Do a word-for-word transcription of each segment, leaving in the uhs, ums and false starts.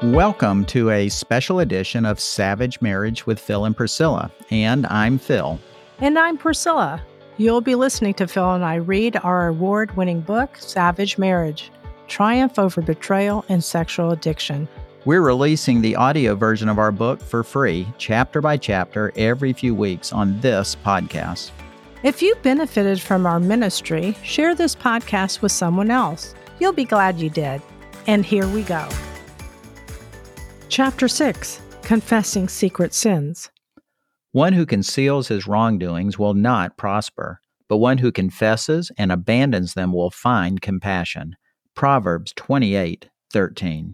Welcome to a special edition of Savage Marriage with Phil and Priscilla, and I'm Phil. And I'm Priscilla. You'll be listening to Phil and I read our award-winning book, Savage Marriage, Triumph Over Betrayal and Sexual Addiction. We're releasing the audio version of our book for free, chapter by chapter, every few weeks on this podcast. If you benefited from our ministry, share this podcast with someone else. You'll be glad you did. And here we go. Chapter six, Confessing Secret Sins. One who conceals his wrongdoings will not prosper, but one who confesses and abandons them will find compassion. Proverbs twenty-eight thirteen.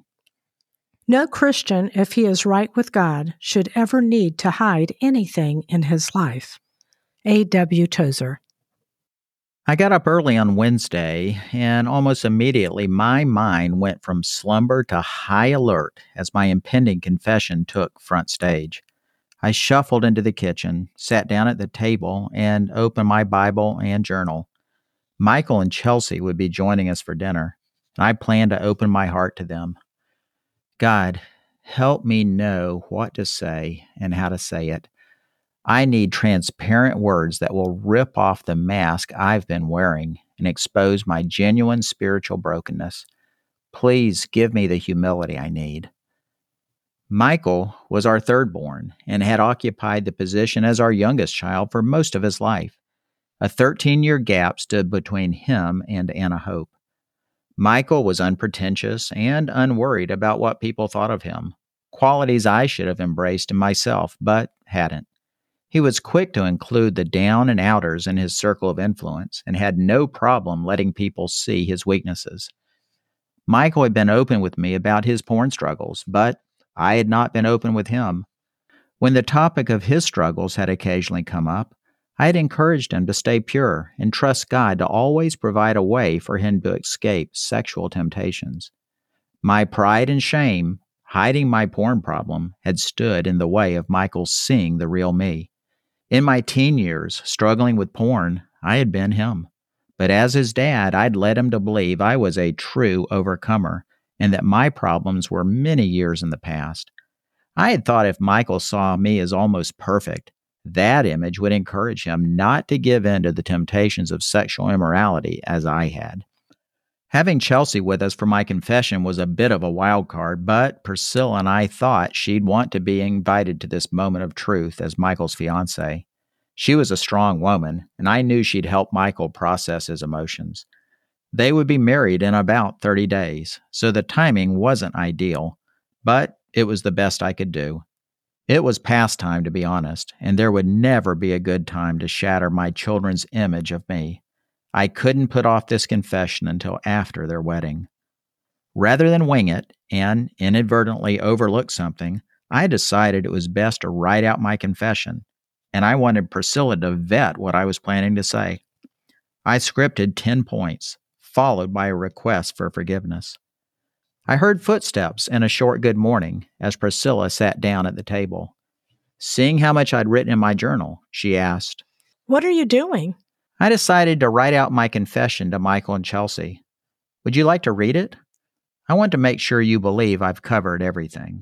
No Christian, if he is right with God, should ever need to hide anything in his life. A W Tozer. I got up early on Wednesday, and almost immediately my mind went from slumber to high alert as my impending confession took front stage. I shuffled into the kitchen, sat down at the table, and opened my Bible and journal. Michael and Chelsea would be joining us for dinner, and I planned to open my heart to them. God, help me know what to say and how to say it. I need transparent words that will rip off the mask I've been wearing and expose my genuine spiritual brokenness. Please give me the humility I need. Michael was our third born and had occupied the position as our youngest child for most of his life. A thirteen-year gap stood between him and Anna Hope. Michael was unpretentious and unworried about what people thought of him, qualities I should have embraced in myself, but hadn't. He was quick to include the down and outers in his circle of influence and had no problem letting people see his weaknesses. Michael had been open with me about his porn struggles, but I had not been open with him. When the topic of his struggles had occasionally come up, I had encouraged him to stay pure and trust God to always provide a way for him to escape sexual temptations. My pride and shame, hiding my porn problem, had stood in the way of Michael seeing the real me. In my teen years, struggling with porn, I had been him. But as his dad, I'd led him to believe I was a true overcomer and that my problems were many years in the past. I had thought if Michael saw me as almost perfect, that image would encourage him not to give in to the temptations of sexual immorality as I had. Having Chelsea with us for my confession was a bit of a wild card, but Priscilla and I thought she'd want to be invited to this moment of truth as Michael's fiancée. She was a strong woman, and I knew she'd help Michael process his emotions. They would be married in about thirty days, so the timing wasn't ideal, but it was the best I could do. It was past time, to be honest, and there would never be a good time to shatter my children's image of me. I couldn't put off this confession until after their wedding. Rather than wing it and inadvertently overlook something, I decided it was best to write out my confession, and I wanted Priscilla to vet what I was planning to say. I scripted ten points, followed by a request for forgiveness. I heard footsteps and a short good morning as Priscilla sat down at the table. Seeing how much I'd written in my journal, she asked, "What are you doing?" I decided to write out my confession to Michael and Chelsea. Would you like to read it? I want to make sure you believe I've covered everything.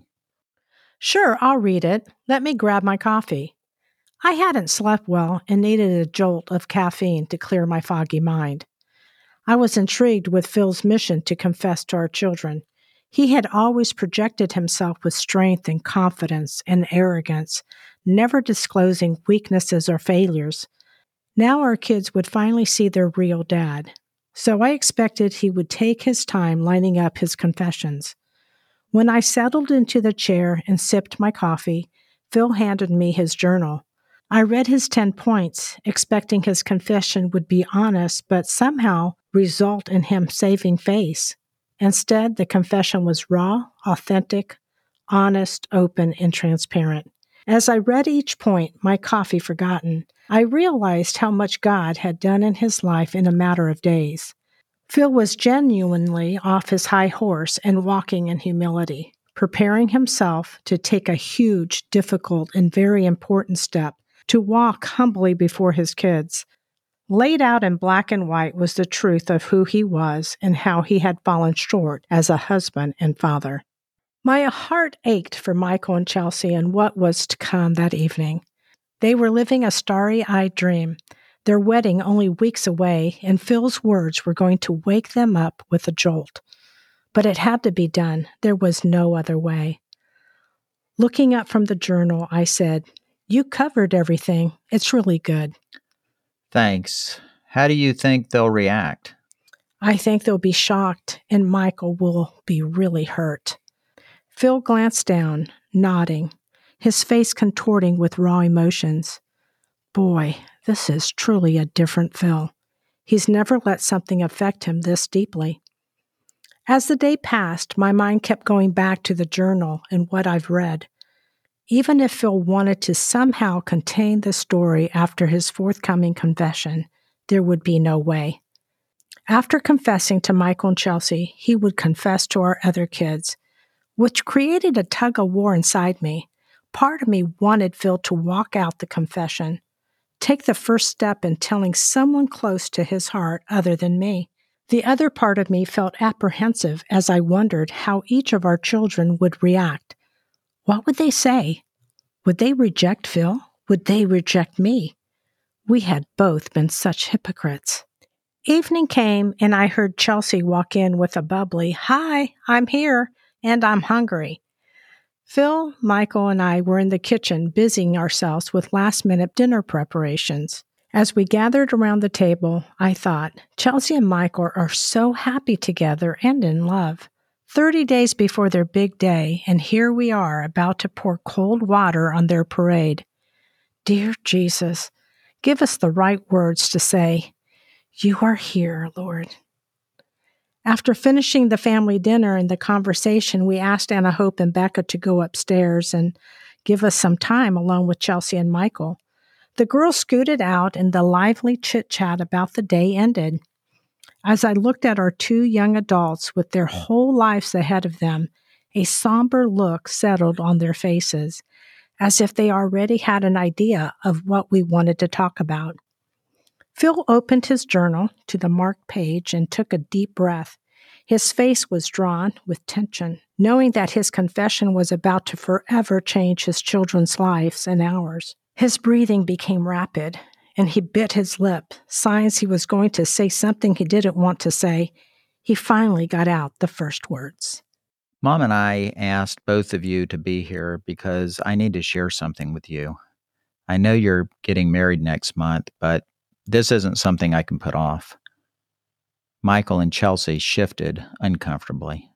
Sure, I'll read it. Let me grab my coffee. I hadn't slept well and needed a jolt of caffeine to clear my foggy mind. I was intrigued with Phil's mission to confess to our children. He had always projected himself with strength and confidence and arrogance, never disclosing weaknesses or failures. Now our kids would finally see their real dad, so I expected he would take his time lining up his confessions. When I settled into the chair and sipped my coffee, Phil handed me his journal. I read his ten points, expecting his confession would be honest, but somehow result in him saving face. Instead, the confession was raw, authentic, honest, open, and transparent. As I read each point, my coffee forgotten, I realized how much God had done in his life in a matter of days. Phil was genuinely off his high horse and walking in humility, preparing himself to take a huge, difficult, and very important step to walk humbly before his kids. Laid out in black and white was the truth of who he was and how he had fallen short as a husband and father. My heart ached for Michael and Chelsea and what was to come that evening. They were living a starry-eyed dream, their wedding only weeks away, and Phil's words were going to wake them up with a jolt. But it had to be done. There was no other way. Looking up from the journal, I said, "You covered everything. It's really good." Thanks. How do you think they'll react? I think they'll be shocked, and Michael will be really hurt. Phil glanced down, nodding, his face contorting with raw emotions. Boy, this is truly a different Phil. He's never let something affect him this deeply. As the day passed, my mind kept going back to the journal and what I've read. Even if Phil wanted to somehow contain the story after his forthcoming confession, there would be no way. After confessing to Michael and Chelsea, he would confess to our other kids, which created a tug-of-war inside me. Part of me wanted Phil to walk out the confession, take the first step in telling someone close to his heart other than me. The other part of me felt apprehensive as I wondered how each of our children would react. What would they say? Would they reject Phil? Would they reject me? We had both been such hypocrites. Evening came, and I heard Chelsea walk in with a bubbly, "Hi, I'm here, and I'm hungry." Phil, Michael, and I were in the kitchen busying ourselves with last-minute dinner preparations. As we gathered around the table, I thought, Chelsea and Michael are so happy together and in love. Thirty days before their big day, and here we are about to pour cold water on their parade. Dear Jesus, give us the right words to say, "You are here, Lord." After finishing the family dinner and the conversation, we asked Anna Hope and Becca to go upstairs and give us some time along with Chelsea and Michael. The girls scooted out, and the lively chit-chat about the day ended. As I looked at our two young adults with their whole lives ahead of them, a somber look settled on their faces, as if they already had an idea of what we wanted to talk about. Phil opened his journal to the marked page and took a deep breath. His face was drawn with tension, knowing that his confession was about to forever change his children's lives and ours. His breathing became rapid, and he bit his lip, signs he was going to say something he didn't want to say. He finally got out the first words. Mom and I asked both of you to be here because I need to share something with you. I know you're getting married next month, but this isn't something I can put off. Michael and Chelsea shifted uncomfortably.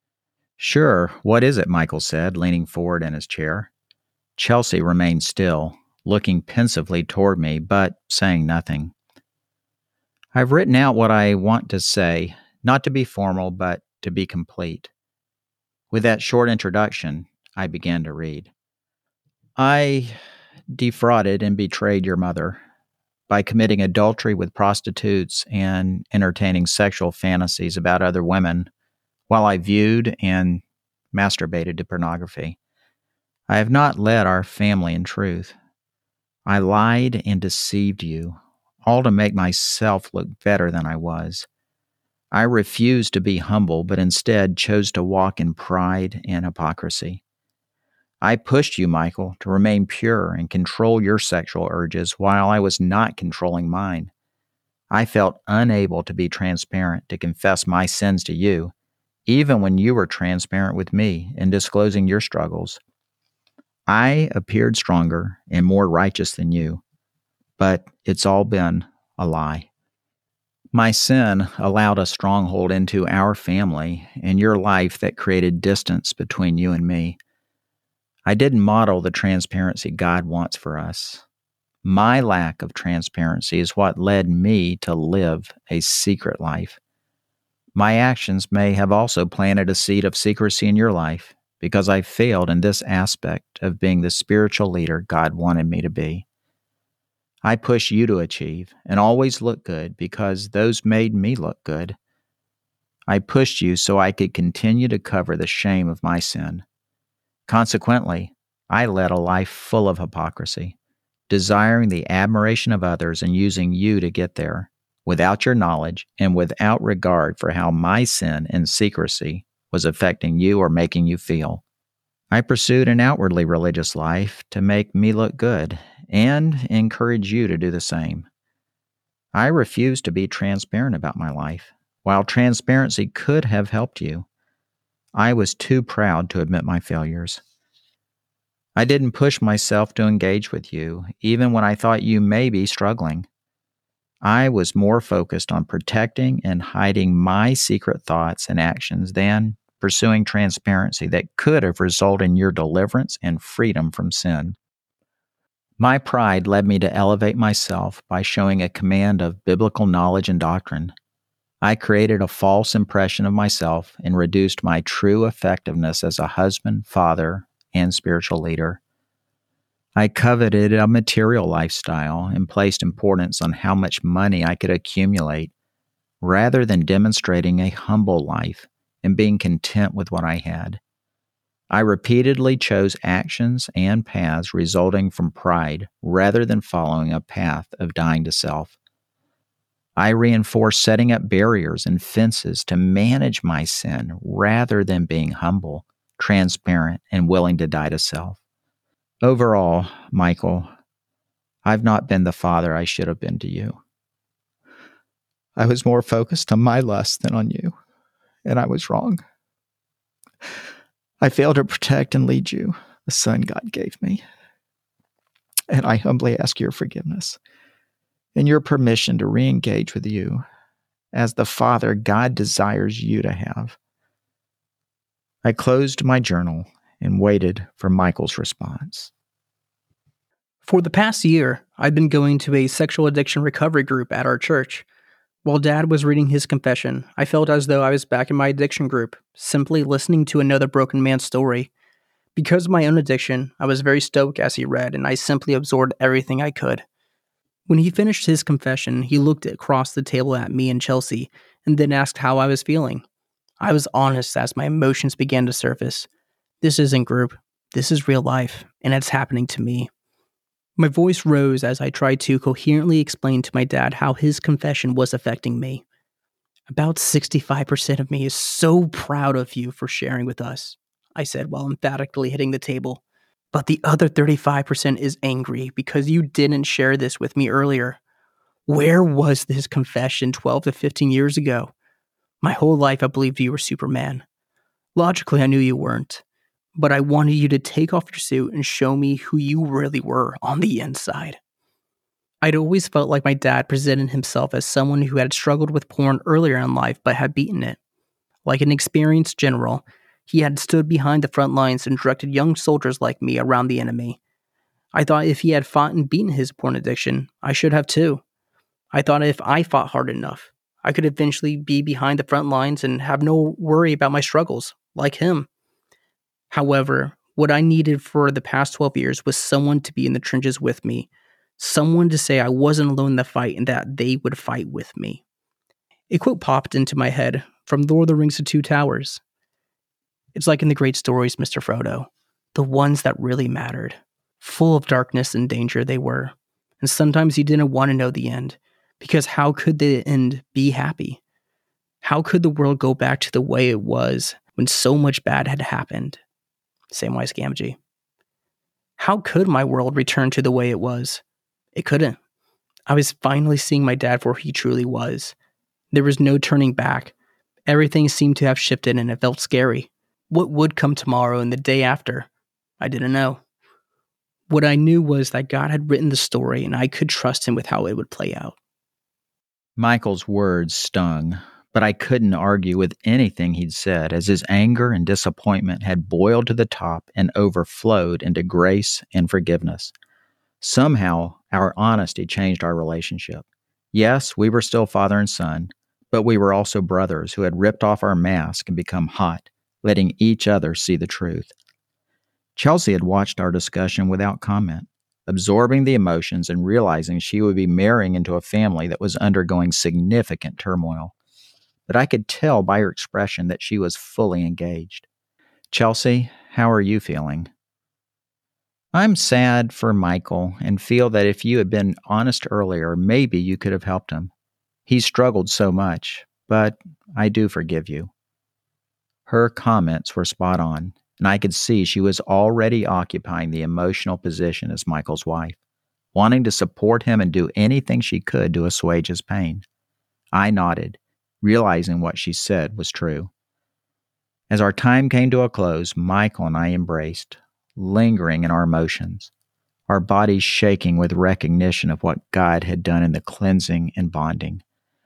Sure, what is it? Michael said, leaning forward in his chair. Chelsea remained still, looking pensively toward me, but saying nothing. I've written out what I want to say, not to be formal, but to be complete. With that short introduction, I began to read. I defrauded and betrayed your mother by committing adultery with prostitutes and entertaining sexual fantasies about other women while I viewed and masturbated to pornography. I have not led our family in truth. I lied and deceived you, all to make myself look better than I was. I refused to be humble, but instead chose to walk in pride and hypocrisy. I pushed you, Michael, to remain pure and control your sexual urges while I was not controlling mine. I felt unable to be transparent to confess my sins to you, even when you were transparent with me in disclosing your struggles. I appeared stronger and more righteous than you, but it's all been a lie. My sin allowed a stronghold into our family and your life that created distance between you and me. I didn't model the transparency God wants for us. My lack of transparency is what led me to live a secret life. My actions may have also planted a seed of secrecy in your life because I failed in this aspect of being the spiritual leader God wanted me to be. I push you to achieve and always look good because those made me look good. I pushed you so I could continue to cover the shame of my sin. Consequently, I led a life full of hypocrisy, desiring the admiration of others and using you to get there, without your knowledge and without regard for how my sin and secrecy was affecting you or making you feel. I pursued an outwardly religious life to make me look good and encourage you to do the same. I refused to be transparent about my life. While transparency could have helped you, I was too proud to admit my failures. I didn't push myself to engage with you, even when I thought you may be struggling. I was more focused on protecting and hiding my secret thoughts and actions than pursuing transparency that could have resulted in your deliverance and freedom from sin. My pride led me to elevate myself by showing a command of biblical knowledge and doctrine. I created a false impression of myself and reduced my true effectiveness as a husband, father, and spiritual leader. I coveted a material lifestyle and placed importance on how much money I could accumulate, rather than demonstrating a humble life and being content with what I had. I repeatedly chose actions and paths resulting from pride rather than following a path of dying to self. I reinforced setting up barriers and fences to manage my sin rather than being humble, transparent, and willing to die to self. Overall, Michael, I've not been the father I should have been to you. I was more focused on my lust than on you, and I was wrong. I failed to protect and lead you, the son God gave me. And I humbly ask your forgiveness and your permission to re-engage with you as the father God desires you to have. I closed my journal and waited for Michael's response. For the past year, I've been going to a sexual addiction recovery group at our church. While Dad was reading his confession, I felt as though I was back in my addiction group, simply listening to another broken man's story. Because of my own addiction, I was very stoic as he read, and I simply absorbed everything I could. When he finished his confession, he looked across the table at me and Chelsea, and then asked how I was feeling. I was honest as my emotions began to surface. This isn't group, this is real life, and it's happening to me. My voice rose as I tried to coherently explain to my dad how his confession was affecting me. About sixty-five percent of me is so proud of you for sharing with us, I said while emphatically hitting the table. But the other thirty-five percent is angry because you didn't share this with me earlier. Where was this confession twelve to fifteen years ago? My whole life I believed you were Superman. Logically, I knew you weren't. But I wanted you to take off your suit and show me who you really were on the inside. I'd always felt like my dad presented himself as someone who had struggled with porn earlier in life but had beaten it. Like an experienced general, he had stood behind the front lines and directed young soldiers like me around the enemy. I thought if he had fought and beaten his porn addiction, I should have too. I thought if I fought hard enough, I could eventually be behind the front lines and have no worry about my struggles, like him. However, what I needed for the past twelve years was someone to be in the trenches with me, someone to say I wasn't alone in the fight and that they would fight with me. A quote popped into my head from Lord of the Rings: The Two Towers. It's like in the great stories, Mister Frodo, the ones that really mattered. Full of darkness and danger they were, and sometimes you didn't want to know the end, because how could the end be happy? How could the world go back to the way it was when so much bad had happened? Samwise Gamgee. How could my world return to the way it was? It couldn't. I was finally seeing my dad for who he truly was. There was no turning back. Everything seemed to have shifted and it felt scary. What would come tomorrow and the day after? I didn't know. What I knew was that God had written the story and I could trust him with how it would play out. Michael's words stung, but I couldn't argue with anything he'd said, as his anger and disappointment had boiled to the top and overflowed into grace and forgiveness. Somehow, our honesty changed our relationship. Yes, we were still father and son, but we were also brothers who had ripped off our mask and become hot, letting each other see the truth. Chelsea had watched our discussion without comment, absorbing the emotions and realizing she would be marrying into a family that was undergoing significant turmoil. But I could tell by her expression that she was fully engaged. Chelsea, how are you feeling? I'm sad for Michael and feel that if you had been honest earlier, maybe you could have helped him. He struggled so much, but I do forgive you. Her comments were spot on, and I could see she was already occupying the emotional position as Michael's wife, wanting to support him and do anything she could to assuage his pain. I nodded, realizing what she said was true. As our time came to a close, Michael and I embraced, lingering in our emotions, our bodies shaking with recognition of what God had done in the cleansing and bonding.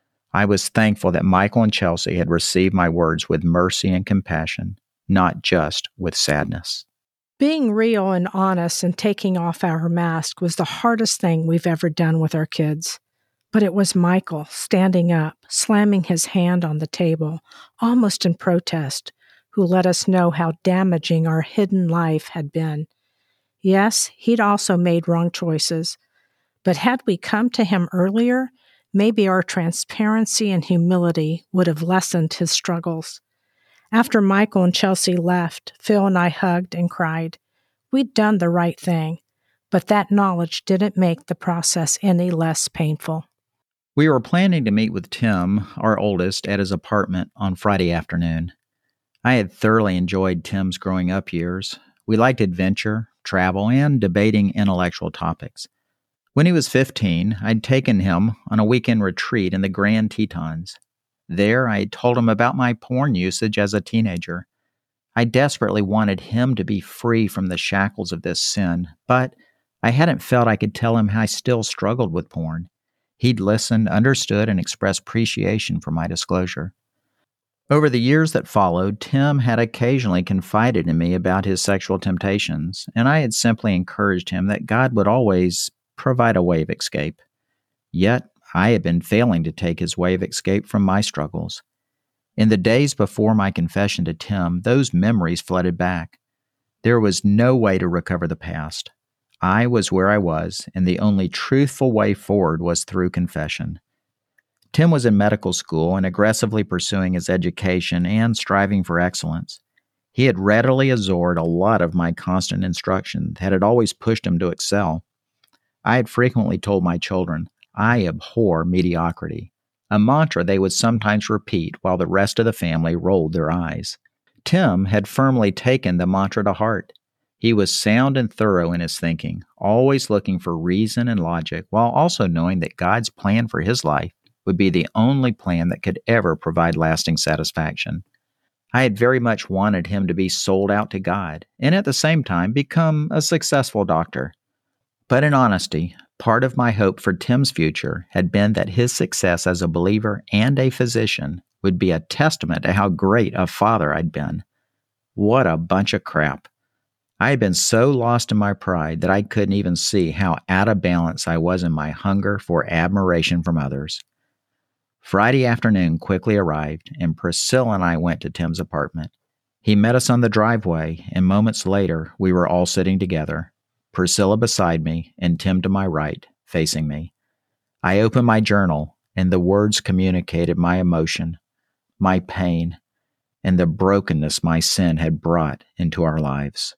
I was thankful that Michael and Chelsea had received my words with mercy and compassion, not just with sadness. Being real and honest and taking off our mask was the hardest thing we've ever done with our kids. But it was Michael standing up, slamming his hand on the table, almost in protest, who let us know how damaging our hidden life had been. Yes, he'd also made wrong choices, but had we come to him earlier, maybe our transparency and humility would have lessened his struggles. After Michael and Chelsea left, Phil and I hugged and cried. We'd done the right thing, but that knowledge didn't make the process any less painful. We were planning to meet with Tim, our oldest, at his apartment on Friday afternoon. I had thoroughly enjoyed Tim's growing up years. We liked adventure, travel, and debating intellectual topics. When he was fifteen, I'd taken him on a weekend retreat in the Grand Tetons. There, I told him about my porn usage as a teenager. I desperately wanted him to be free from the shackles of this sin, but I hadn't felt I could tell him how I still struggled with porn. He'd listened, understood, and expressed appreciation for my disclosure. Over the years that followed, Tim had occasionally confided in me about his sexual temptations, and I had simply encouraged him that God would always provide a way of escape. Yet, I had been failing to take his way of escape from my struggles. In the days before my confession to Tim, those memories flooded back. There was no way to recover the past. I was where I was, and the only truthful way forward was through confession. Tim was in medical school and aggressively pursuing his education and striving for excellence. He had readily absorbed a lot of my constant instruction that had always pushed him to excel. I had frequently told my children, I abhor mediocrity, a mantra they would sometimes repeat while the rest of the family rolled their eyes. Tim had firmly taken the mantra to heart. He was sound and thorough in his thinking, always looking for reason and logic, while also knowing that God's plan for his life would be the only plan that could ever provide lasting satisfaction. I had very much wanted him to be sold out to God, and at the same time become a successful doctor. But in honesty, part of my hope for Tim's future had been that his success as a believer and a physician would be a testament to how great a father I'd been. What a bunch of crap. I had been so lost in my pride that I couldn't even see how out of balance I was in my hunger for admiration from others. Friday afternoon quickly arrived, and Priscilla and I went to Tim's apartment. He met us on the driveway, and moments later, we were all sitting together, Priscilla beside me and Tim to my right, facing me. I opened my journal, and the words communicated my emotion, my pain, and the brokenness my sin had brought into our lives.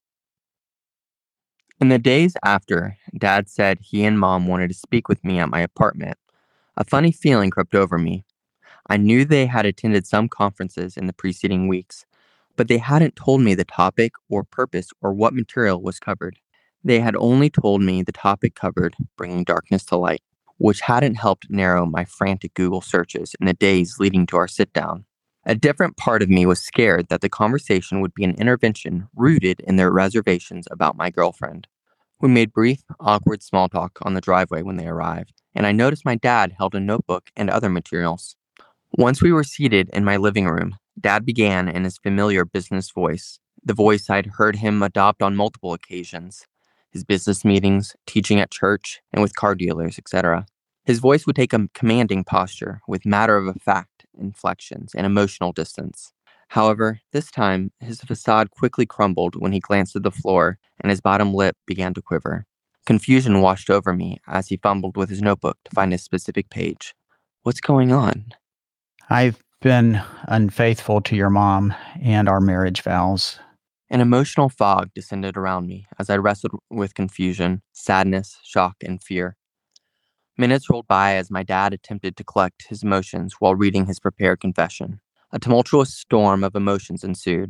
In the days after, Dad said he and Mom wanted to speak with me at my apartment. A funny feeling crept over me. I knew they had attended some conferences in the preceding weeks, but they hadn't told me the topic or purpose or what material was covered. They had only told me the topic covered bringing darkness to light, which hadn't helped narrow my frantic Google searches in the days leading to our sit-down. A different part of me was scared that the conversation would be an intervention rooted in their reservations about my girlfriend. We made brief, awkward small talk on the driveway when they arrived, and I noticed my dad held a notebook and other materials. Once we were seated in my living room, Dad began in his familiar business voice, the voice I'd heard him adopt on multiple occasions, his business meetings, teaching at church, and with car dealers, et cetera. His voice would take a commanding posture with matter-of-fact inflections and emotional distance. However, this time, his facade quickly crumbled when he glanced at the floor and his bottom lip began to quiver. Confusion washed over me as he fumbled with his notebook to find a specific page. What's going on? I've been unfaithful to your mom and our marriage vows. An emotional fog descended around me as I wrestled with confusion, sadness, shock, and fear. Minutes rolled by as my dad attempted to collect his emotions while reading his prepared confession. A tumultuous storm of emotions ensued.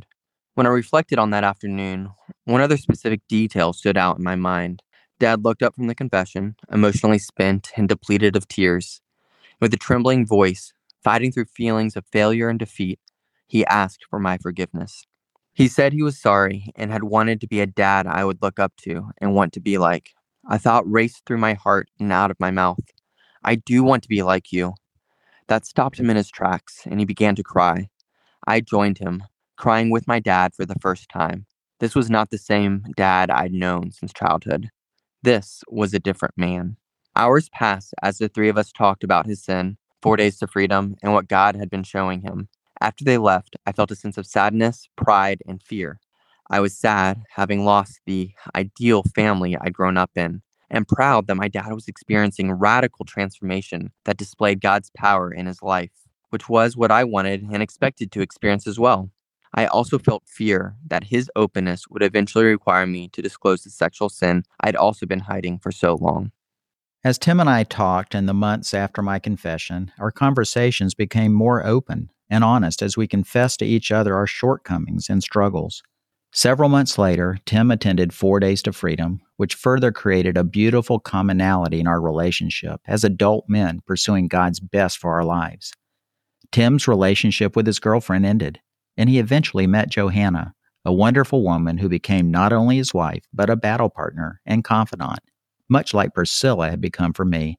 When I reflected on that afternoon, one other specific detail stood out in my mind. Dad looked up from the confession, emotionally spent and depleted of tears. With a trembling voice, fighting through feelings of failure and defeat, he asked for my forgiveness. He said he was sorry and had wanted to be a dad I would look up to and want to be like. A thought raced through my heart and out of my mouth. I do want to be like you. That stopped him in his tracks, and he began to cry. I joined him, crying with my dad for the first time. This was not the same dad I'd known since childhood. This was a different man. Hours passed as the three of us talked about his sin, four days to freedom, and what God had been showing him. After they left, I felt a sense of sadness, pride, and fear. I was sad, having lost the ideal family I'd grown up in, and proud that my dad was experiencing radical transformation that displayed God's power in his life, which was what I wanted and expected to experience as well. I also felt fear that his openness would eventually require me to disclose the sexual sin I'd also been hiding for so long. As Tim and I talked in the months after my confession, our conversations became more open and honest as we confessed to each other our shortcomings and struggles. Several months later, Tim attended Four Days to Freedom, which further created a beautiful commonality in our relationship as adult men pursuing God's best for our lives. Tim's relationship with his girlfriend ended, and he eventually met Johanna, a wonderful woman who became not only his wife, but a battle partner and confidant, much like Priscilla had become for me.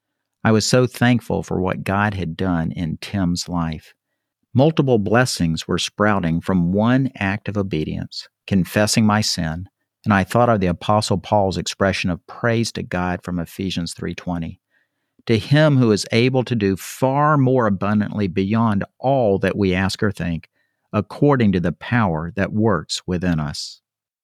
I was so thankful for what God had done in Tim's life. Multiple blessings were sprouting from one act of obedience, confessing my sin, and I thought of the Apostle Paul's expression of praise to God from Ephesians three twenty. To him who is able to do far more abundantly beyond all that we ask or think, according to the power that works within us.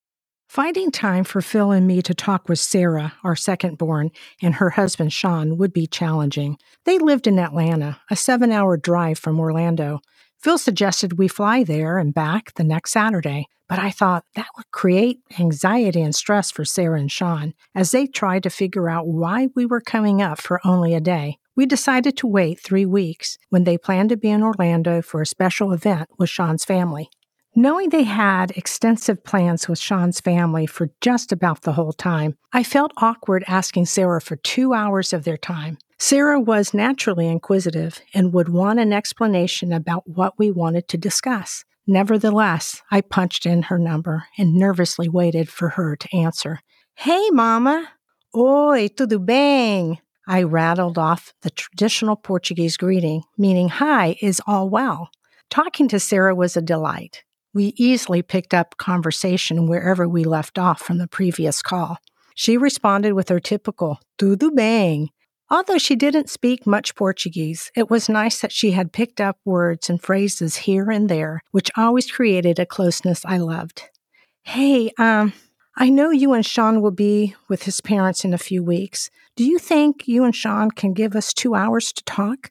Finding time for Phil and me to talk with Sarah, our second-born, and her husband Sean would be challenging. They lived in Atlanta, a seven-hour drive from Orlando. Phil suggested we fly there and back the next Saturday, but I thought that would create anxiety and stress for Sarah and Sean as they tried to figure out why we were coming up for only a day. We decided to wait three weeks when they planned to be in Orlando for a special event with Sean's family. Knowing they had extensive plans with Sean's family for just about the whole time, I felt awkward asking Sarah for two hours of their time. Sarah was naturally inquisitive and would want an explanation about what we wanted to discuss. Nevertheless, I punched in her number and nervously waited for her to answer. "Hey, Mama! Oi, tudo bem?" I rattled off the traditional Portuguese greeting, meaning hi, is all well. Talking to Sarah was a delight. We easily picked up conversation wherever we left off from the previous call. She responded with her typical tudo bem. Although she didn't speak much Portuguese, it was nice that she had picked up words and phrases here and there, which always created a closeness I loved. "Hey, um, I know you and Sean will be with his parents in a few weeks. Do you think you and Sean can give us two hours to talk?"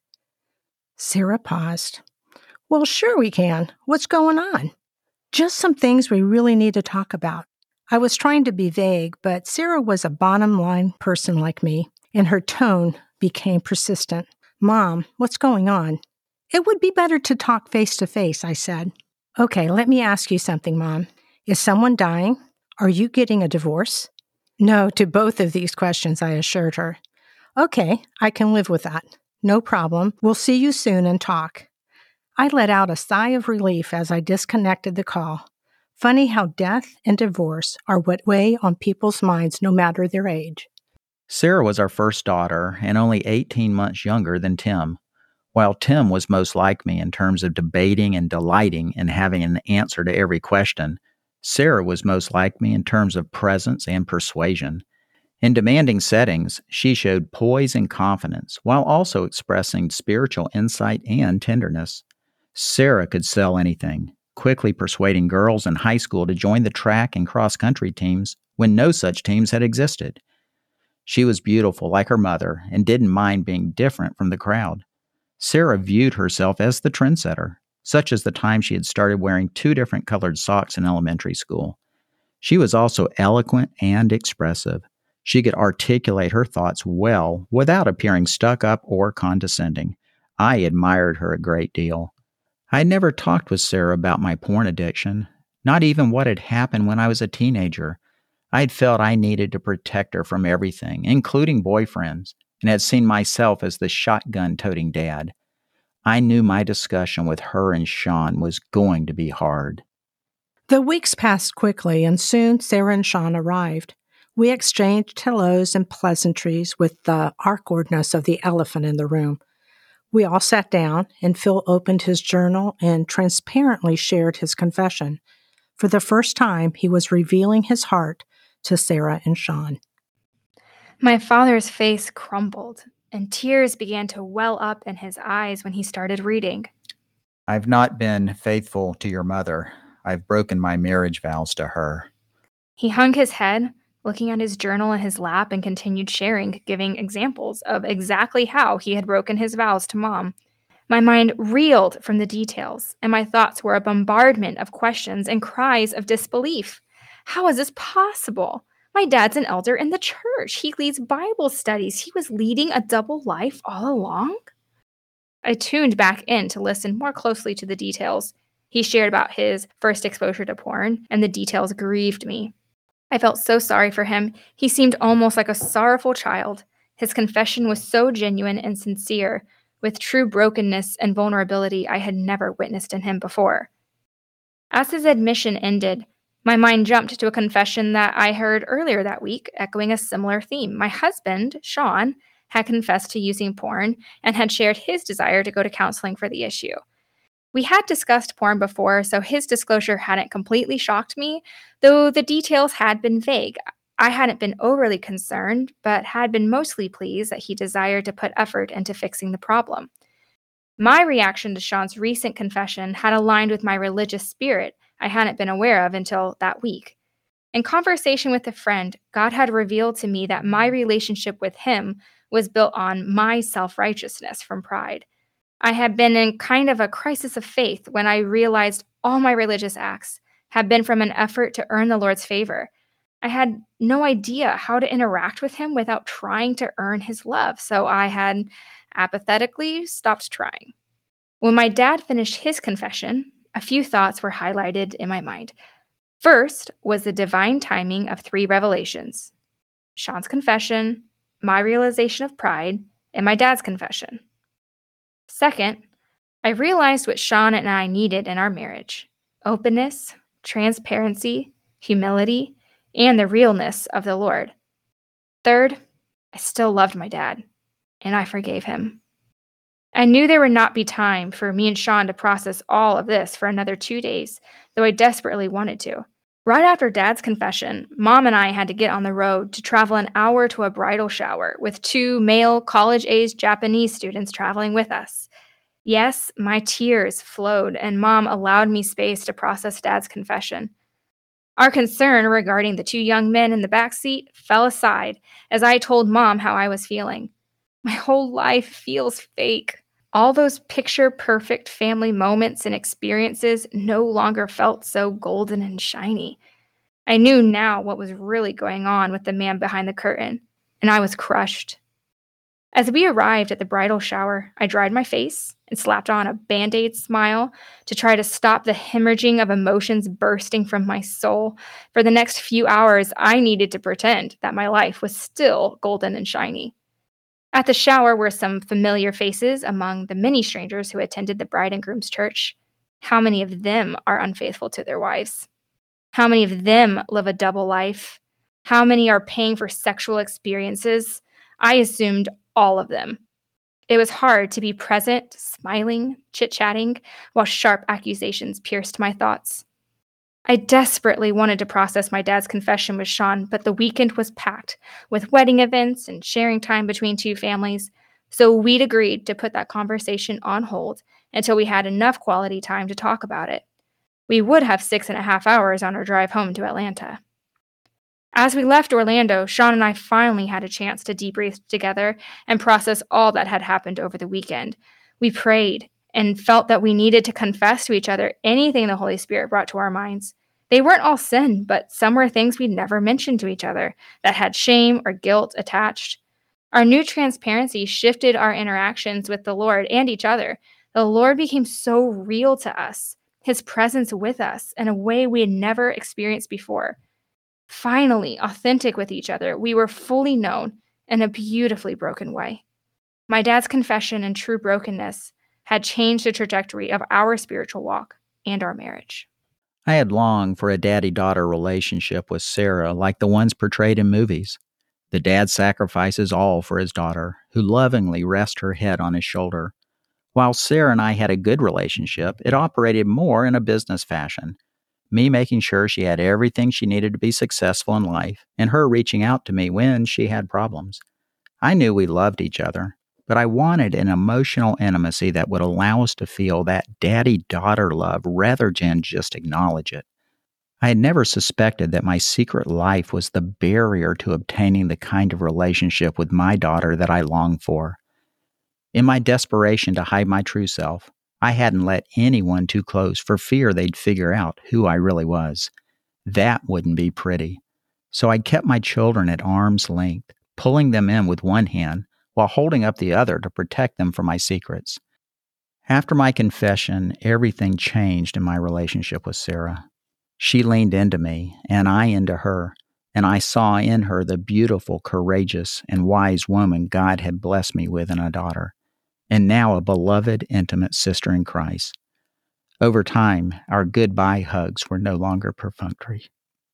Sarah paused. "Well, sure we can. What's going on?" "Just some things we really need to talk about." I was trying to be vague, but Sarah was a bottom-line person like me, and her tone became persistent. "Mom, what's going on?" "It would be better to talk face-to-face," I said. "Okay, let me ask you something, Mom. Is someone dying? Are you getting a divorce?" "No to both of these questions," I assured her. "Okay, I can live with that. No problem. We'll see you soon and talk." I let out a sigh of relief as I disconnected the call. Funny how death and divorce are what weigh on people's minds no matter their age. Sarah was our first daughter and only eighteen months younger than Tim. While Tim was most like me in terms of debating and delighting in having an answer to every question, Sarah was most like me in terms of presence and persuasion. In demanding settings, she showed poise and confidence while also expressing spiritual insight and tenderness. Sarah could sell anything, quickly persuading girls in high school to join the track and cross-country teams when no such teams had existed. She was beautiful like her mother and didn't mind being different from the crowd. Sarah viewed herself as the trendsetter, such as the time she had started wearing two different colored socks in elementary school. She was also eloquent and expressive. She could articulate her thoughts well without appearing stuck up or condescending. I admired her a great deal. I had never talked with Sarah about my porn addiction, not even what had happened when I was a teenager. I'd felt I needed to protect her from everything, including boyfriends, and had seen myself as the shotgun-toting dad. I knew my discussion with her and Sean was going to be hard. The weeks passed quickly, and soon Sarah and Sean arrived. We exchanged hellos and pleasantries with the awkwardness of the elephant in the room. We all sat down, and Phil opened his journal and transparently shared his confession. For the first time, he was revealing his heart to Sarah and Sean. My father's face crumbled, and tears began to well up in his eyes when he started reading. I've not been faithful to your mother. I've broken my marriage vows to her. He hung his head, looking at his journal in his lap, and continued sharing, giving examples of exactly how he had broken his vows to Mom. My mind reeled from the details, and my thoughts were a bombardment of questions and cries of disbelief. How is this possible? My dad's an elder in the church. He leads Bible studies. He was leading a double life all along? I tuned back in to listen more closely to the details. He shared about his first exposure to porn, and the details grieved me. I felt so sorry for him. He seemed almost like a sorrowful child. His confession was so genuine and sincere, with true brokenness and vulnerability I had never witnessed in him before. As his admission ended, my mind jumped to a confession that I heard earlier that week, echoing a similar theme. My husband, Sean, had confessed to using porn and had shared his desire to go to counseling for the issue. We had discussed porn before, so his disclosure hadn't completely shocked me, though the details had been vague. I hadn't been overly concerned, but had been mostly pleased that he desired to put effort into fixing the problem. My reaction to Sean's recent confession had aligned with my religious spirit I hadn't been aware of until that week. In conversation with a friend, God had revealed to me that my relationship with him was built on my self-righteousness from pride. I had been in kind of a crisis of faith when I realized all my religious acts had been from an effort to earn the Lord's favor. I had no idea how to interact with him without trying to earn his love, so I had apathetically stopped trying. When my dad finished his confession, a few thoughts were highlighted in my mind. First was the divine timing of three revelations: Sean's confession, my realization of pride, and my dad's confession. Second, I realized what Sean and I needed in our marriage: openness, transparency, humility, and the realness of the Lord. Third, I still loved my dad, and I forgave him. I knew there would not be time for me and Sean to process all of this for another two days, though I desperately wanted to. Right after Dad's confession, Mom and I had to get on the road to travel an hour to a bridal shower with two male college-aged Japanese students traveling with us. Yes, my tears flowed, and Mom allowed me space to process Dad's confession. Our concern regarding the two young men in the back seat fell aside as I told Mom how I was feeling. My whole life feels fake. All those picture-perfect family moments and experiences no longer felt so golden and shiny. I knew now what was really going on with the man behind the curtain, and I was crushed. As we arrived at the bridal shower, I dried my face and slapped on a Band-Aid smile to try to stop the hemorrhaging of emotions bursting from my soul. For the next few hours, I needed to pretend that my life was still golden and shiny. At the shower were some familiar faces among the many strangers who attended the bride and groom's church. How many of them are unfaithful to their wives? How many of them live a double life? How many are paying for sexual experiences? I assumed all of them. It was hard to be present, smiling, chit-chatting, while sharp accusations pierced my thoughts. I desperately wanted to process my dad's confession with Sean, but the weekend was packed with wedding events and sharing time between two families, so we'd agreed to put that conversation on hold until we had enough quality time to talk about it. We would have six and a half hours on our drive home to Atlanta. As we left Orlando, Sean and I finally had a chance to debrief together and process all that had happened over the weekend. We prayed and felt that we needed to confess to each other anything the Holy Spirit brought to our minds. They weren't all sin, but some were things we'd never mentioned to each other that had shame or guilt attached. Our new transparency shifted our interactions with the Lord and each other. The Lord became so real to us. his presence with us in a way we had never experienced before. Finally, authentic with each other, we were fully known in a beautifully broken way. My dad's confession and true brokenness had changed the trajectory of our spiritual walk and our marriage. I had longed for a daddy-daughter relationship with Sarah like the ones portrayed in movies. The dad sacrifices all for his daughter, who lovingly rests her head on his shoulder. While Sarah and I had a good relationship, it operated more in a business fashion. Me making sure she had everything she needed to be successful in life, and her reaching out to me when she had problems. I knew we loved each other, but I wanted an emotional intimacy that would allow us to feel that daddy-daughter love rather than just acknowledge it. I had never suspected that my secret life was the barrier to obtaining the kind of relationship with my daughter that I longed for. In my desperation to hide my true self, I hadn't let anyone too close for fear they'd figure out who I really was. That wouldn't be pretty. So I kept my children at arm's length, pulling them in with one hand while holding up the other to protect them from my secrets. After my confession, everything changed in my relationship with Sarah. She leaned into me, and I into her, and I saw in her the beautiful, courageous, and wise woman God had blessed me with in a daughter, and now a beloved, intimate sister in Christ. Over time, our goodbye hugs were no longer perfunctory.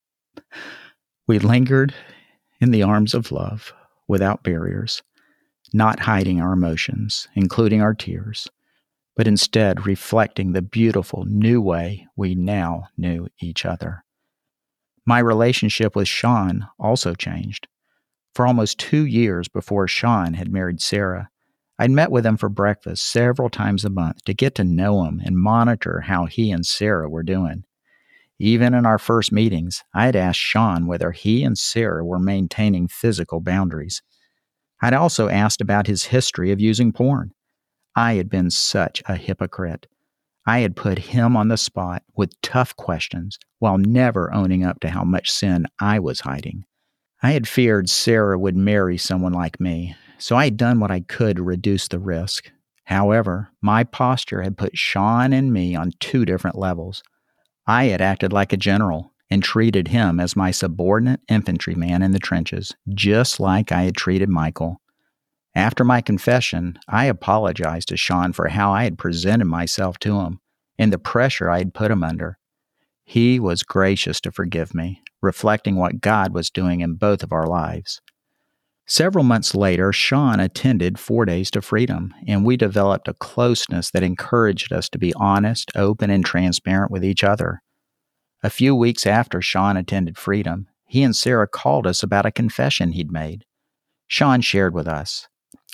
We lingered in the arms of love, without barriers, not hiding our emotions, including our tears, but instead reflecting the beautiful new way we now knew each other. My relationship with Sean also changed. For almost two years before Sean had married Sarah, I'd met with him for breakfast several times a month to get to know him and monitor how he and Sarah were doing. Even in our first meetings, I had asked Sean whether he and Sarah were maintaining physical boundaries. I'd also asked about his history of using porn. I had been such a hypocrite. I had put him on the spot with tough questions while never owning up to how much sin I was hiding. I had feared Sarah would marry someone like me, so I had done what I could to reduce the risk. However, my posture had put Sean and me on two different levels. I had acted like a general and treated him as my subordinate infantryman in the trenches, just like I had treated Michael. After my confession, I apologized to Sean for how I had presented myself to him and the pressure I had put him under. He was gracious to forgive me, reflecting what God was doing in both of our lives. Several months later, Sean attended Four Days to Freedom, and we developed a closeness that encouraged us to be honest, open, and transparent with each other. A few weeks after Sean attended Freedom, he and Sarah called us about a confession he'd made. Sean shared with us,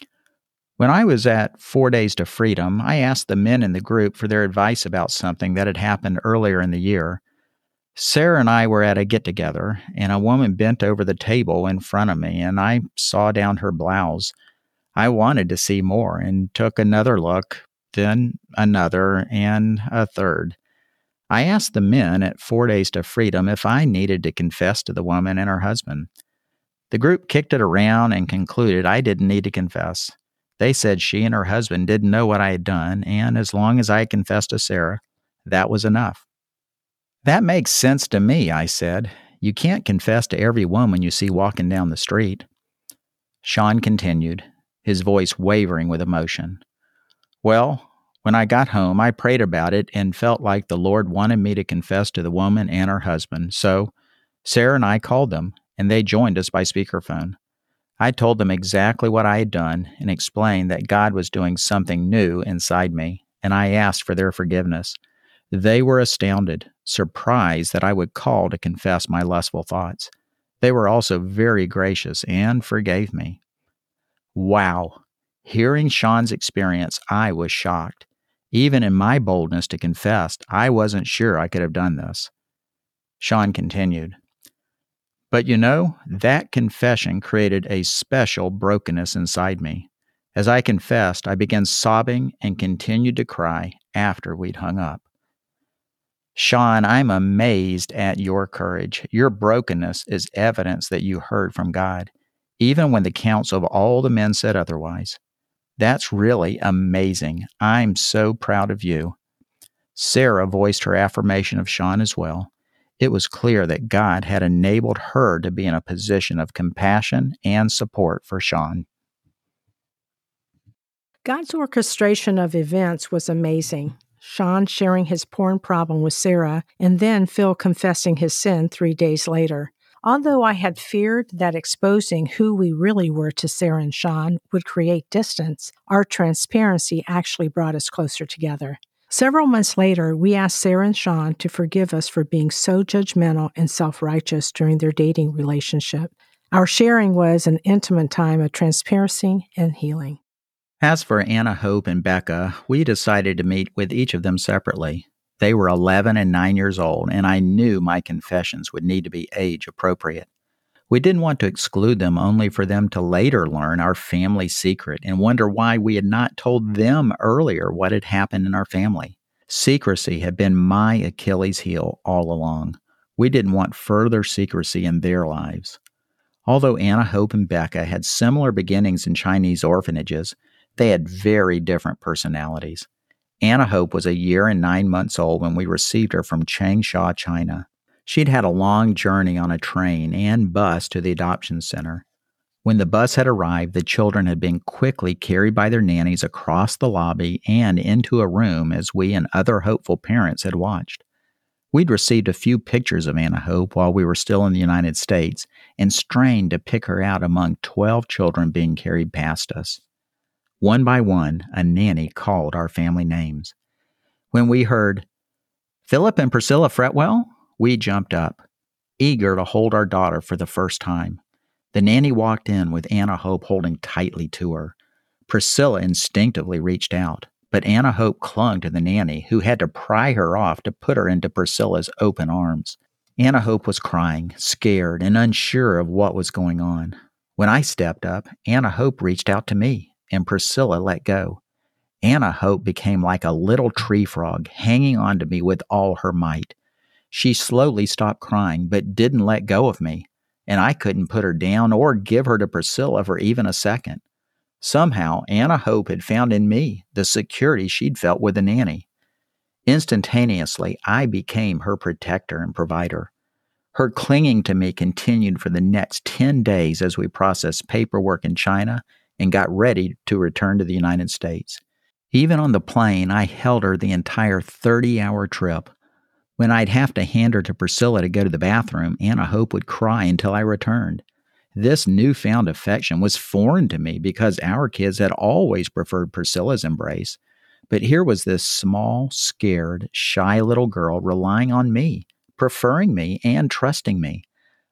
"When I was at Four Days to Freedom, I asked the men in the group for their advice about something that had happened earlier in the year. Sarah and I were at a get-together, and a woman bent over the table in front of me, and I saw down her blouse. I wanted to see more and took another look, then another, and a third. I asked the men at Four Days to Freedom if I needed to confess to the woman and her husband. The group kicked it around and concluded I didn't need to confess. They said she and her husband didn't know what I had done, and as long as I had confessed to Sarah, that was enough." "That makes sense to me," I said. "You can't confess to every woman you see walking down the street." Sean continued, his voice wavering with emotion. "Well, when I got home, I prayed about it and felt like the Lord wanted me to confess to the woman and her husband. So Sarah and I called them, and they joined us by speakerphone. I told them exactly what I had done and explained that God was doing something new inside me, and I asked for their forgiveness. They were astounded, surprised that I would call to confess my lustful thoughts. They were also very gracious and forgave me." Wow! Hearing Sean's experience, I was shocked. Even in my boldness to confess, I wasn't sure I could have done this. Sean continued, "But you know, that confession created a special brokenness inside me. As I confessed, I began sobbing and continued to cry after we'd hung up." Sean, I'm amazed at your courage. Your brokenness is evidence that you heard from God, even when the counsel of all the men said otherwise. That's really amazing. I'm so proud of you. Sarah voiced her affirmation of Sean as well. It was clear that God had enabled her to be in a position of compassion and support for Sean. God's orchestration of events was amazing. Sean sharing his porn problem with Sarah, and then Phil confessing his sin three days later. Although I had feared that exposing who we really were to Sarah and Sean would create distance, our transparency actually brought us closer together. Several months later, we asked Sarah and Sean to forgive us for being so judgmental and self-righteous during their dating relationship. Our sharing was an intimate time of transparency and healing. As for Anna Hope and Becca, we decided to meet with each of them separately. They were eleven and nine years old, and I knew my confessions would need to be age appropriate. We didn't want to exclude them only for them to later learn our family secret and wonder why we had not told them earlier what had happened in our family. Secrecy had been my Achilles heel all along. We didn't want further secrecy in their lives. Although Anna Hope and Becca had similar beginnings in Chinese orphanages, they had very different personalities. Anna Hope was a year and nine months old when we received her from Changsha, China. She'd had a long journey on a train and bus to the adoption center. When the bus had arrived, the children had been quickly carried by their nannies across the lobby and into a room as we and other hopeful parents had watched. We'd received a few pictures of Anna Hope while we were still in the United States and strained to pick her out among twelve children being carried past us. One by one, a nanny called our family names. When we heard, "Philip and Priscilla Fretwell," we jumped up, eager to hold our daughter for the first time. The nanny walked in with Anna Hope holding tightly to her. Priscilla instinctively reached out, but Anna Hope clung to the nanny, who had to pry her off to put her into Priscilla's open arms. Anna Hope was crying, scared, and unsure of what was going on. When I stepped up, Anna Hope reached out to me, and Priscilla let go. Anna Hope became like a little tree frog, hanging on to me with all her might. She slowly stopped crying, but didn't let go of me, and I couldn't put her down or give her to Priscilla for even a second. Somehow, Anna Hope had found in me the security she'd felt with the nanny. Instantaneously, I became her protector and provider. Her clinging to me continued for the next ten days as we processed paperwork in China and got ready to return to the United States. Even on the plane, I held her the entire thirty-hour trip. When I'd have to hand her to Priscilla to go to the bathroom, Anna Hope would cry until I returned. This newfound affection was foreign to me because our kids had always preferred Priscilla's embrace. But here was this small, scared, shy little girl relying on me, preferring me, and trusting me.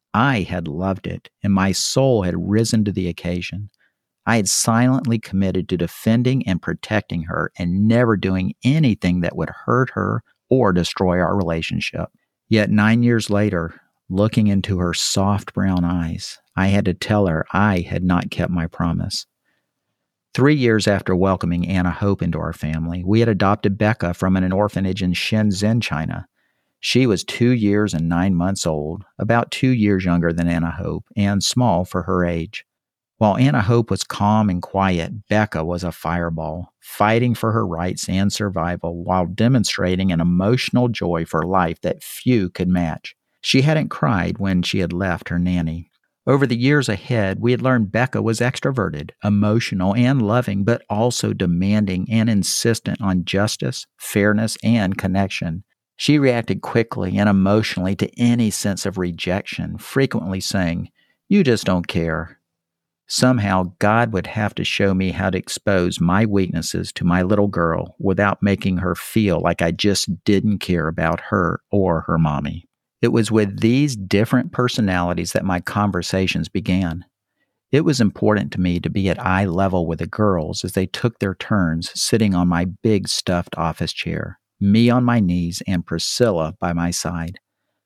I had loved it, and my soul had risen to the occasion. I had silently committed to defending and protecting her and never doing anything that would hurt her or destroy our relationship. Yet nine years later, looking into her soft brown eyes, I had to tell her I had not kept my promise. Three years after welcoming Anna Hope into our family, we had adopted Becca from an orphanage in Shenzhen, China. She was two years and nine months old, about two years younger than Anna Hope, and small for her age. While Anna Hope was calm and quiet, Becca was a fireball, fighting for her rights and survival while demonstrating an emotional joy for life that few could match. She hadn't cried when she had left her nanny. Over the years ahead, we had learned Becca was extroverted, emotional, and loving, but also demanding and insistent on justice, fairness, and connection. She reacted quickly and emotionally to any sense of rejection, frequently saying, "You just don't care." Somehow, God would have to show me how to expose my weaknesses to my little girl without making her feel like I just didn't care about her or her mommy. It was with these different personalities that my conversations began. It was important to me to be at eye level with the girls as they took their turns sitting on my big stuffed office chair, me on my knees and Priscilla by my side.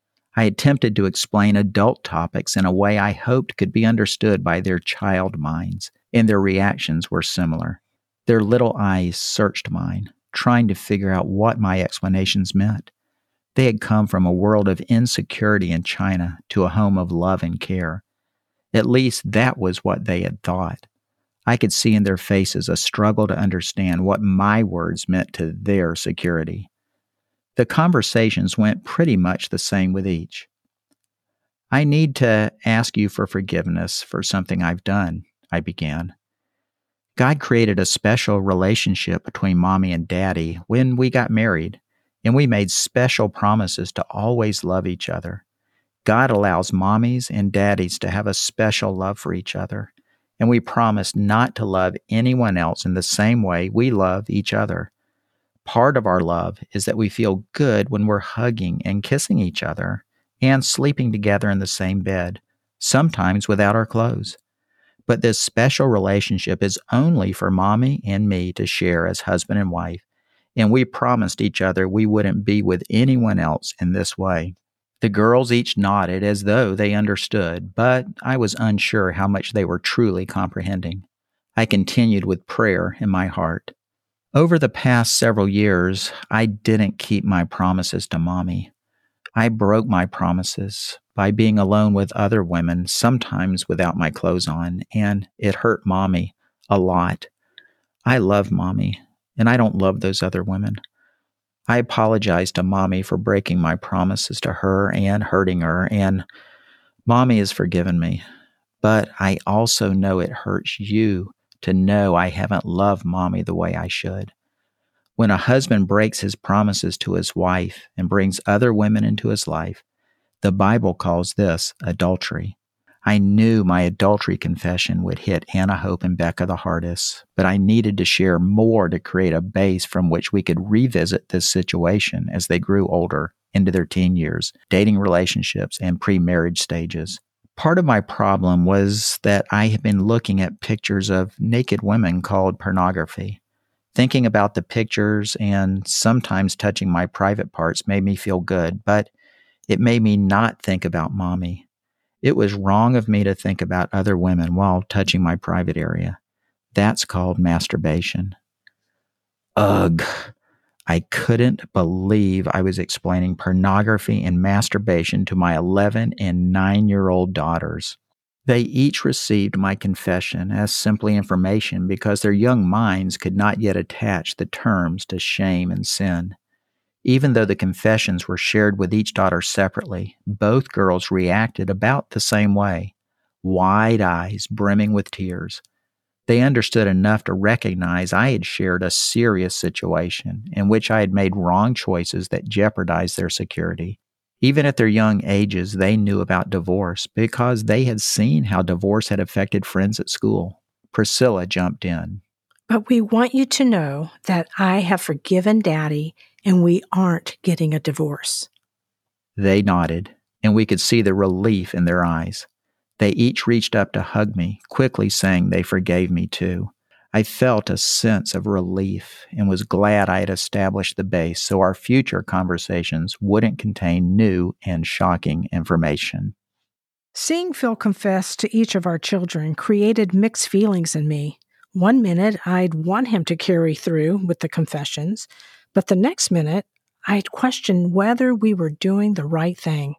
I attempted to explain adult topics in a way I hoped could be understood by their child minds, and their reactions were similar. Their little eyes searched mine, trying to figure out what my explanations meant. They had come from a world of insecurity in China to a home of love and care. At least that was what they had thought. I could see in their faces a struggle to understand what my words meant to their security. The conversations went pretty much the same with each. I need to ask you for forgiveness for something I've done, I began. God created a special relationship between Mommy and Daddy when we got married, and we made special promises to always love each other. God allows mommies and daddies to have a special love for each other, and we promise not to love anyone else in the same way we love each other. Part of our love is that we feel good when we're hugging and kissing each other and sleeping together in the same bed, sometimes without our clothes. But this special relationship is only for Mommy and me to share as husband and wife, and we promised each other we wouldn't be with anyone else in this way. The girls each nodded as though they understood, but I was unsure how much they were truly comprehending. I continued with prayer in my heart. Over the past several years, I didn't keep my promises to Mommy. I broke my promises by being alone with other women, sometimes without my clothes on, and it hurt Mommy a lot. I love Mommy, and I don't love those other women. I apologize to Mommy for breaking my promises to her and hurting her, and Mommy has forgiven me. But I also know it hurts you to know I haven't loved Mommy the way I should. When a husband breaks his promises to his wife and brings other women into his life, the Bible calls this adultery. I knew my adultery confession would hit Anna Hope and Becca the hardest, but I needed to share more to create a base from which we could revisit this situation as they grew older, into their teen years, dating relationships, and pre-marriage stages. Part of my problem was that I had been looking at pictures of naked women called pornography. Thinking about the pictures and sometimes touching my private parts made me feel good, but it made me not think about Mommy. It was wrong of me to think about other women while touching my private area. That's called masturbation. Ugh. I couldn't believe I was explaining pornography and masturbation to my eleven and nine-year-old daughters. They each received my confession as simply information because their young minds could not yet attach the terms to shame and sin. Even though the confessions were shared with each daughter separately, both girls reacted about the same way, wide eyes brimming with tears. They understood enough to recognize I had shared a serious situation in which I had made wrong choices that jeopardized their security. Even at their young ages, they knew about divorce because they had seen how divorce had affected friends at school. Priscilla jumped in. But we want you to know that I have forgiven Daddy and we aren't getting a divorce. They nodded, and we could see the relief in their eyes. They each reached up to hug me, quickly saying they forgave me too. I felt a sense of relief and was glad I had established the base so our future conversations wouldn't contain new and shocking information. Seeing Phil confess to each of our children created mixed feelings in me. One minute, I'd want him to carry through with the confessions, but the next minute, I'd question whether we were doing the right thing.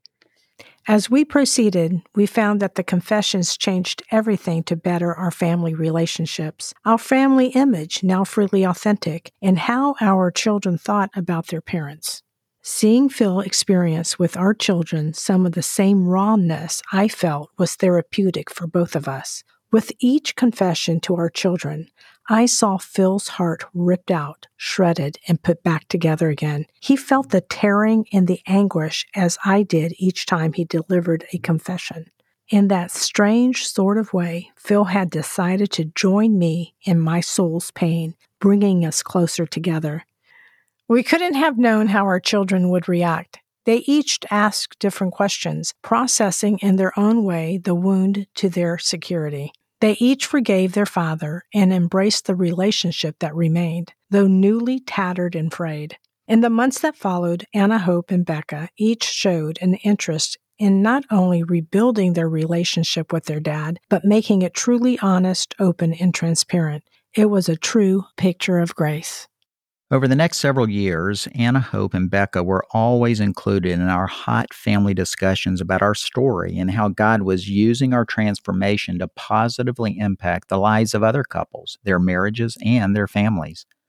As we proceeded, we found that the confessions changed everything to better our family relationships, our family image now freely authentic, and how our children thought about their parents. Seeing Phil experience with our children some of the same rawness I felt was therapeutic for both of us. With each confession to our children, I saw Phil's heart ripped out, shredded, and put back together again. He felt the tearing and the anguish as I did each time he delivered a confession. In that strange sort of way, Phil had decided to join me in my soul's pain, bringing us closer together. We couldn't have known how our children would react. They each asked different questions, processing in their own way the wound to their security. They each forgave their father and embraced the relationship that remained, though newly tattered and frayed. In the months that followed, Anna Hope and Becca each showed an interest in not only rebuilding their relationship with their dad, but making it truly honest, open, and transparent. It was a true picture of grace. Over the next several years, Anna Hope and Becca were always included in our hot family discussions about our story and how God was using our transformation to positively impact the lives of other couples, their marriages, and their families.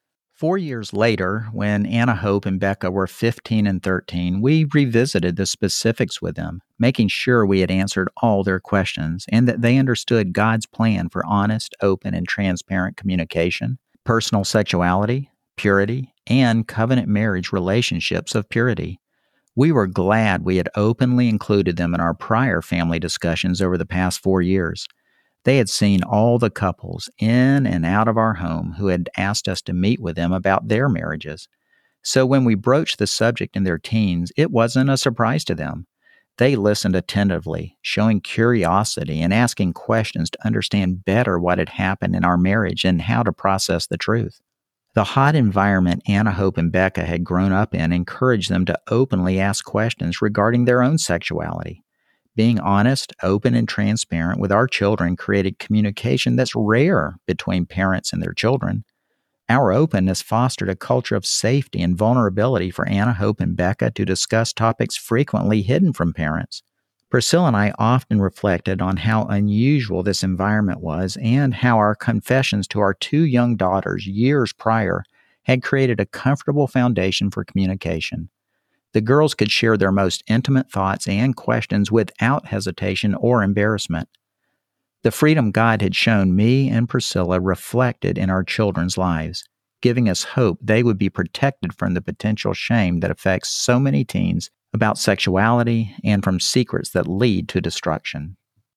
Four years later, when Anna Hope and Becca were fifteen and thirteen, we revisited the specifics with them, making sure we had answered all their questions and that they understood God's plan for honest, open, and transparent communication, personal sexuality, purity, and covenant marriage relationships of purity. We were glad we had openly included them in our prior family discussions over the past four years. They had seen all the couples in and out of our home who had asked us to meet with them about their marriages. So when we broached the subject in their teens, it wasn't a surprise to them. They listened attentively, showing curiosity and asking questions to understand better what had happened in our marriage and how to process the truth. The hot environment Anna Hope and Becca had grown up in encouraged them to openly ask questions regarding their own sexuality. Being honest, open, and transparent with our children created communication that's rare between parents and their children. Our openness fostered a culture of safety and vulnerability for Anna Hope and Becca to discuss topics frequently hidden from parents. Priscilla and I often reflected on how unusual this environment was and how our confessions to our two young daughters years prior had created a comfortable foundation for communication. The girls could share their most intimate thoughts and questions without hesitation or embarrassment. The freedom God had shown me and Priscilla reflected in our children's lives, giving us hope they would be protected from the potential shame that affects so many teens about sexuality and from secrets that lead to destruction.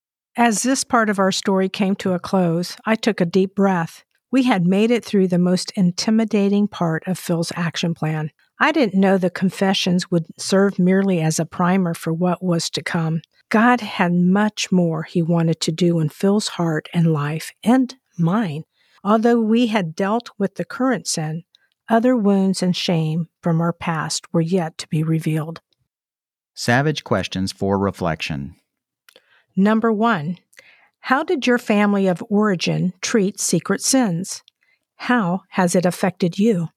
As this part of our story came to a close, I took a deep breath. We had made it through the most intimidating part of Phil's action plan. I didn't know the confessions would serve merely as a primer for what was to come. God had much more He wanted to do in Phil's heart and life, and mine. Although we had dealt with the current sin, other wounds and shame from our past were yet to be revealed. Savage questions for reflection. Number one, how did your family of origin treat secret sins? How has it affected you?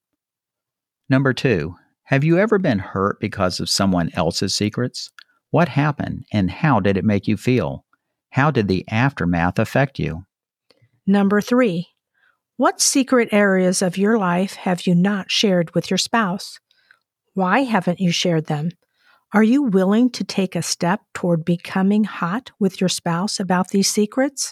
Number two, have you ever been hurt because of someone else's secrets? What happened and how did it make you feel? How did the aftermath affect you? Number three, what secret areas of your life have you not shared with your spouse? Why haven't you shared them? Are you willing to take a step toward becoming hot with your spouse about these secrets?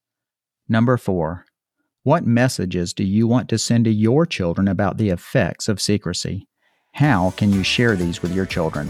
Number four, what messages do you want to send to your children about the effects of secrecy? How can you share these with your children?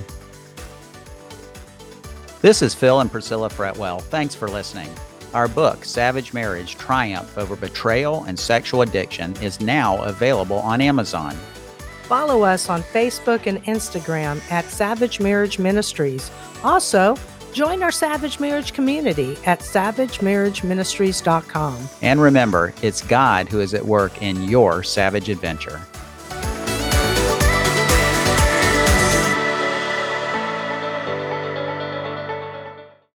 This is Phil and Priscilla Fretwell. Thanks for listening. Our book, Savage Marriage: Triumph Over Betrayal and Sexual Addiction, is now available on Amazon. Follow us on Facebook and Instagram at Savage Marriage Ministries. Also, join our Savage Marriage community at savage marriage ministries dot com. And remember, it's God who is at work in your savage adventure.